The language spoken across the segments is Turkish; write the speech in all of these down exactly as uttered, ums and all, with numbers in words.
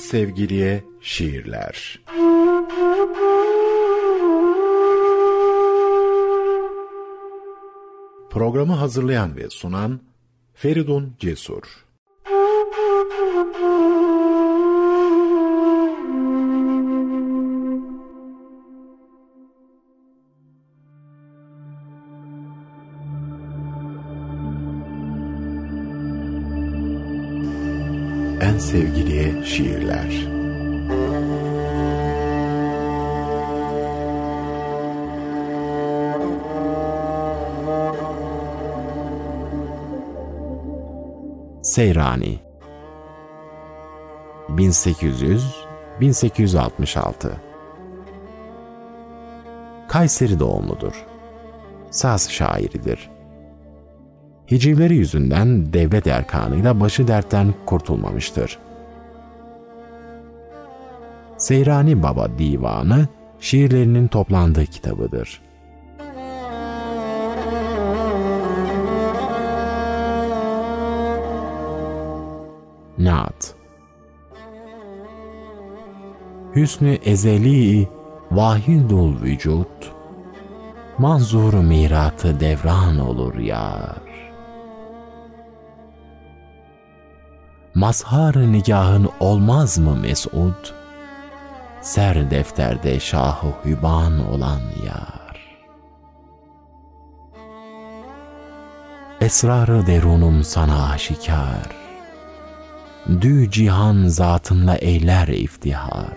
sevgiliye şiirler. Programı hazırlayan ve sunan Feridun Cesur. En sevgiliye şiirler. Seyrani bin sekiz yüz - bin sekiz yüz altmış altı Kayseri doğumludur. Saz şairidir. Hicivleri yüzünden devlet erkanıyla başı dertten kurtulmamıştır. Seyrani Baba Divanı şiirlerinin toplandığı kitabıdır. Naat Hüsnü ezeli vahidul vücut, manzur-u miratı devran olur yar. Mazhar-ı nigahın olmaz mı mes'ud, ser defterde şah-ı hüban olan yar. Esrar-ı derunum sana aşikar, dü cihan zatınla eyler iftihar.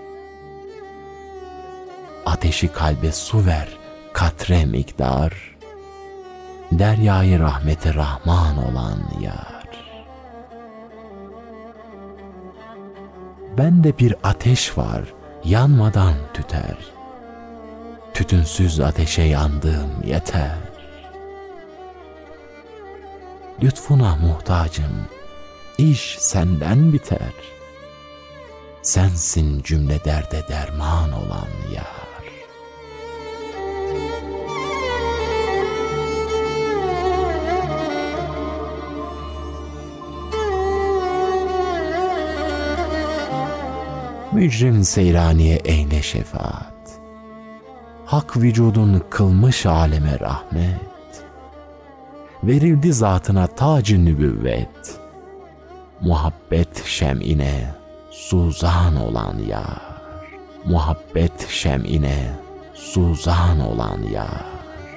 Ateşi kalbe su ver, katre miktar, deryayı rahmeti rahman olan yar. Bende bir ateş var, yanmadan tüter, tütünsüz ateşe yandığım yeter. Lütfuna muhtacım, İş senden biter, sensin cümle derde derman olan yar. Mücrim seyraniye eyle şefaat, hak vücudun kılmış aleme rahmet, verildi zatına tac-ı nübüvvet, muhabbet şem'ine suzan olan yar. Muhabbet şem'ine suzan olan yar.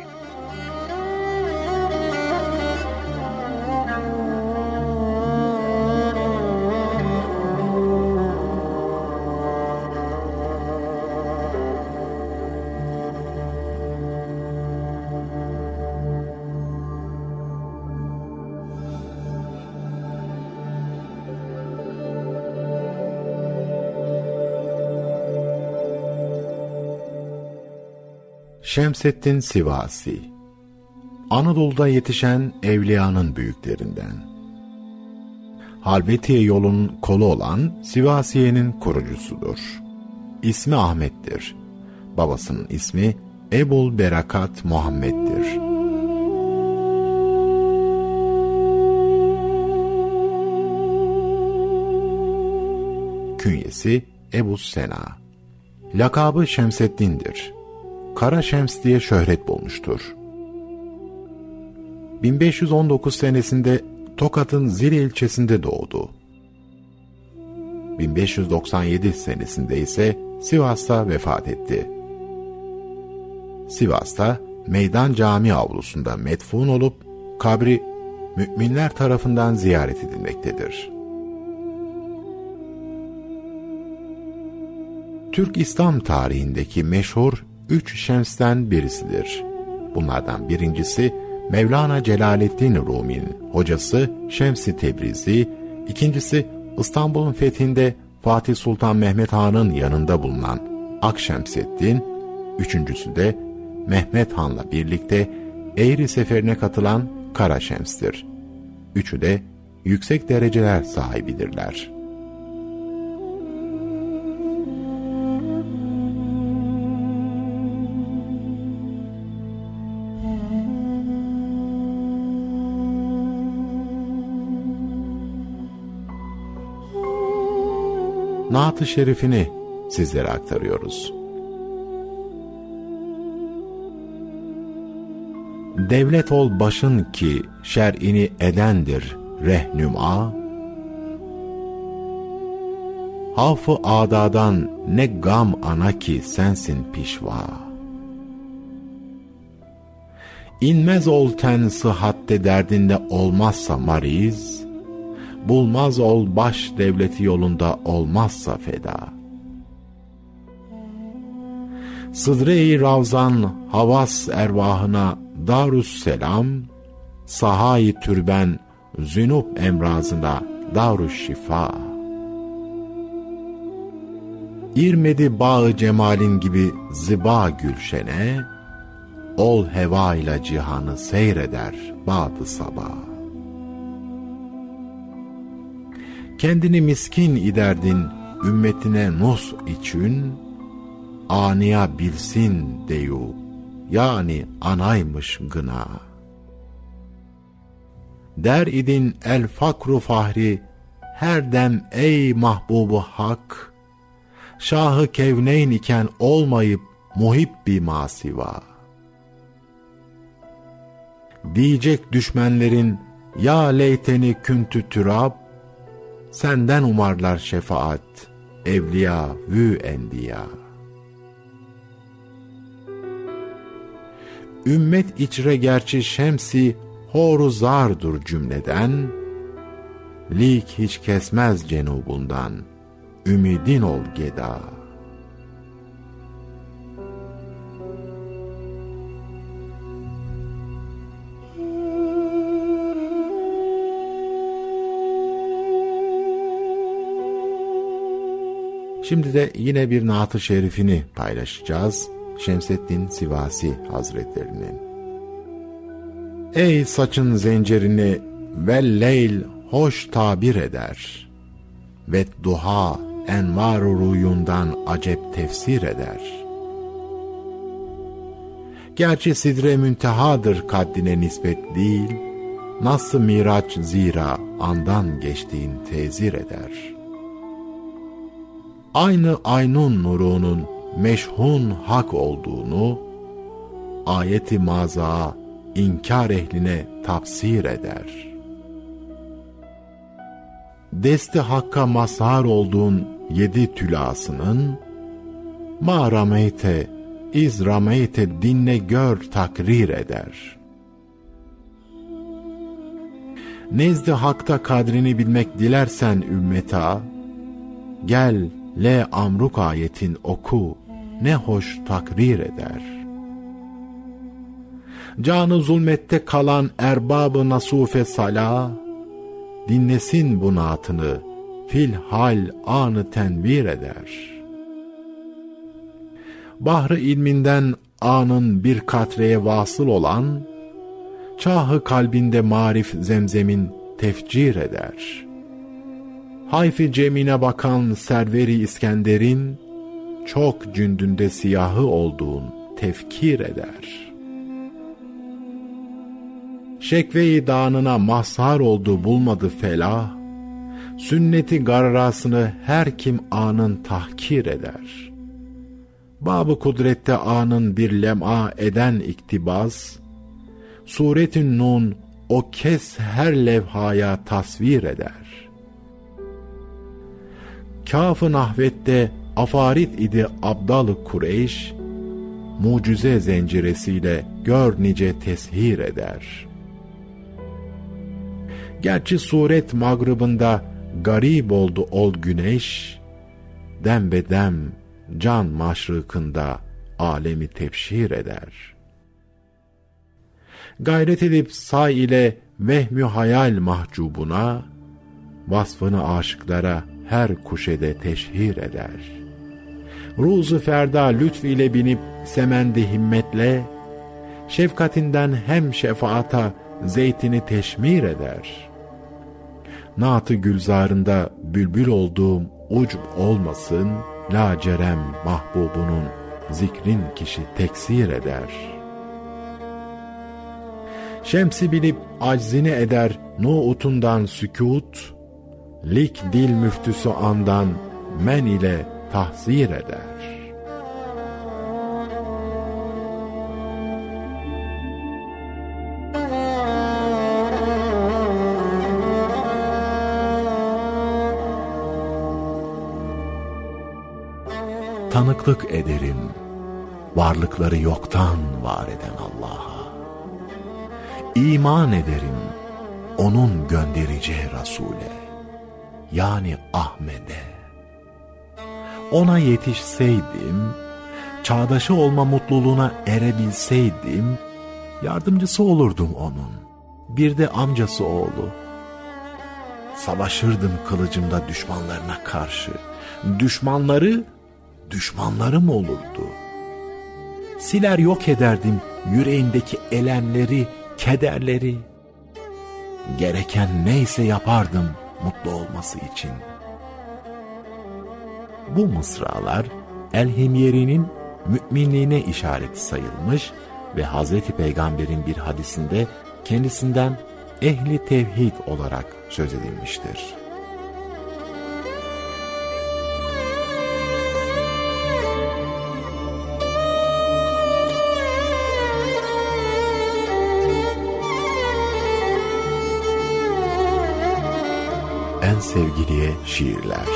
Şemseddin Sivasi, Anadolu'da yetişen evliyanın büyüklerinden. Halvetiye yolunun kolu olan Sivasiye'nin kurucusudur. İsmi Ahmet'tir. Babasının ismi Ebul Berakat Muhammed'dir. Künyesi Ebu Sena. Lakabı Şemseddin'dir. Kara Şems diye şöhret bulmuştur. bin beş yüz on dokuz senesinde Tokat'ın Zile ilçesinde doğdu. bin beş yüz doksan yedi senesinde ise Sivas'ta vefat etti. Sivas'ta Meydan Cami avlusunda metfun olup kabri müminler tarafından ziyaret edilmektedir. Türk İslam tarihindeki meşhur üç Şems'ten birisidir. Bunlardan birincisi Mevlana Celaleddin Rumi'nin hocası Şems-i Tebrizi, ikincisi İstanbul'un fethinde Fatih Sultan Mehmet Han'ın yanında bulunan Akşemseddin, üçüncüsü de Mehmet Han'la birlikte Eğri Seferi'ne katılan Kara Şems'tir. Üçü de yüksek dereceler sahibidirler. naat-ı şerifini sizlere aktarıyoruz. Devlet ol başın ki şer'ini edendir rehnuma, Haf-ı adadan ne gam ana ki sensin pişva. İnmez ol ten sıhhatte derdinde olmazsa mariz, bulmaz ol baş devleti yolunda olmazsa feda. Sıdre-i Ravzan havas ervahına darüsselam, sahayı türben zünub emrazına darüşşifa. İrmedi bağı cemalin gibi ziba gülşene, ol heva ile cihanı seyreder ba'd-ı sabah. Kendini miskin iderdin ümmetine nus için, aniya bilsin deyu, yani anaymış gına. Der idin el fakru fahri, her dem ey mahbubu hak, Şahı kevneyn iken olmayıp muhibbi masiva. Diyecek düşmenlerin ya leyteni küntü türab, senden umarlar şefaat evliya vü enbiya. Ümmet içre gerçi şemsi horu zardur cümleden, lik hiç kesmez cenubundan, ümidin ol geda. Şimdi de yine bir naat-ı şerifini paylaşacağız. Şemseddin Sivasi Hazretlerinin. Ey saçın zencirini ve leyl hoş tabir eder, ve duha envar-ı ruyundan acep tefsir eder. Gerçi sidre müntehadır kaddine nispet değil, nasıl miraç zira andan geçtiğin tezir eder. Aynı aynun nurunun meşhun hak olduğunu, ayeti maza inkar ehline tafsir eder. Desti hakka mazhar olduğun yedi tülasının, ma rameyte, iz rameyte dinle gör takrir eder. Nezd-i hakta kadrini bilmek dilersen ümmeta, gel le amruk ayetin oku, ne hoş takrir eder. Canı zulmette kalan erbab-ı nasufe sala, dinlesin bu naatını, fil hal anı tenvir eder. Bahri ilminden anın bir katreye vasıl olan, çahı kalbinde marif zemzemin tefcir eder. Hayf-i cemine bakan serveri İskender'in, çok cündünde siyahı olduğun tefkir eder. Şekve-i dağınına mazhar oldu bulmadı felah, sünneti garrasını her kim anın tahkir eder. Bab-ı kudrette anın bir lem'a eden iktibas, suret-i nun o kes her levhaya tasvir eder. Kâf-ı nahvette afarit idi abdal-ı Kureyş, mucize zenciresiyle gör nice teshir eder. Gerçi suret mağribında garip oldu ol güneş, dem be dem can maşrıkında alemi tebşir eder. Gayret edip say ile vehmü hayal mahcubuna, vasfını aşıklara her kuşede teşhir eder. Ruzu ferda lütf ile binip semendi himmetle, şefkatinden hem şefaata zeytini teşmir eder. Naat-ı gülzarında bülbül olduğum ucb olmasın, lacerem mahbubunun zikrin kişi teksir eder. Şemsi bilip aczini eder nuutundan sükût, lik dil müftüsü andan men ile tahzir eder. Tanıklık ederim varlıkları yoktan var eden Allah'a. İman ederim onun göndereceği Resul'e, yani Ahmet'e. Ona yetişseydim, çağdaşı olma mutluluğuna erebilseydim, yardımcısı olurdum onun, bir de amcası oğlu. Savaşırdım kılıcımda düşmanlarına karşı, düşmanları düşmanlarım olurdu. Siler yok ederdim yüreğindeki elemleri, kederleri. Gereken neyse yapardım mutlu olması için. Bu mısralar El-Himyeri'nin müminliğine işareti sayılmış ve Hazreti Peygamber'in bir hadisinde kendisinden ehli tevhid olarak söz edilmiştir. En sevgiliye şiirler.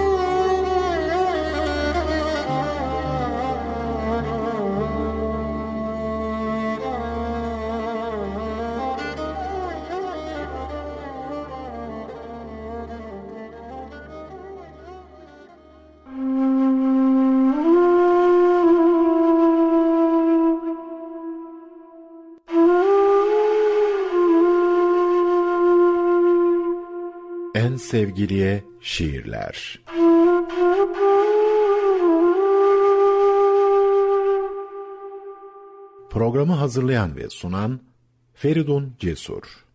En sevgiliye şiirler. Programı hazırlayan ve sunan Feridun Cesur.